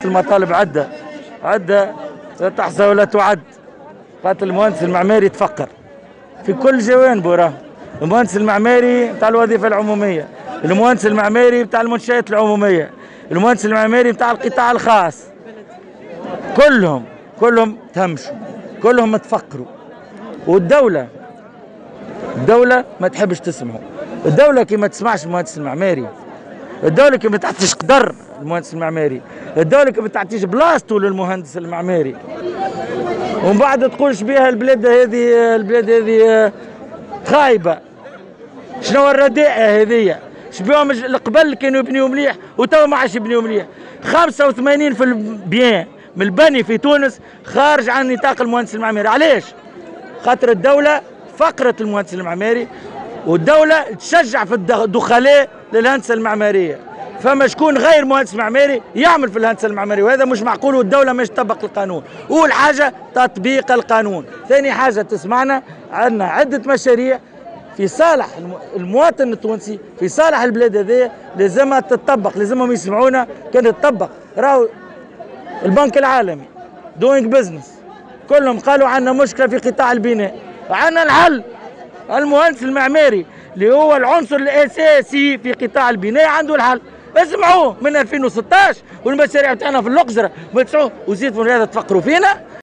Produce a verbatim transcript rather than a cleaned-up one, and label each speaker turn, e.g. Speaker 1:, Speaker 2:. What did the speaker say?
Speaker 1: المطالب عدة عدة لا تحصى ولا تعد. خاطر المهندس المعماري تفقر في كل جوانبه. راه المهندس المعماري بتاع الوظيفة العمومية، المهندس المعماري بتاع المنشآت العمومية، المهندس المعماري بتاع القطاع الخاص، كلهم كلهم تهمشوا، كلهم تفقروا. والدولة الدولة ما تحبش تسمعوا. الدولة كي ما تسمعش المهندس المعماري، الدولة كي ما تعطيش قدر المهندس المعماري، الدولة كي ما تعطيش بلاصتو للمهندس المعماري، ومن بعد تقولش بها البلاد هذه البلاد هذه خايبة. شنو الرداءة هذية؟ شبيهم القبل كانوا يبنيوا مليح وتوا ما عادش يبنيوا مليح. خمسة وثمانين في البيان من البني في تونس خارج عن نطاق المهندس المعماري. علاش؟ خاطر الدولة فقرت المهندس المعماري، والدولة تشجع في الدخلاء للهندسة المعمارية. فما شكون غير مهندس معماري يعمل في الهندسة المعمارية، وهذا مش معقول. والدولة مش تطبق القانون. أول حاجة تطبيق القانون، ثاني حاجة تسمعنا عندنا عدة مشاريع في صالح المواطن التونسي، في صالح البلاد هذه لازمها تطبق، لازمهم يسمعونا كانت تطبق. راهو البنك العالمي دوينج بزنس كلهم قالوا عندنا مشكلة في قطاع البناء، عندنا الحل. المهندس المعماري اللي هو العنصر الأساسي في قطاع البناء عنده الحل. اسمعوه من ألفين وستة عشر والمشاريع تاعنا في الأقصر وزيدوا هذا تفكروا فينا.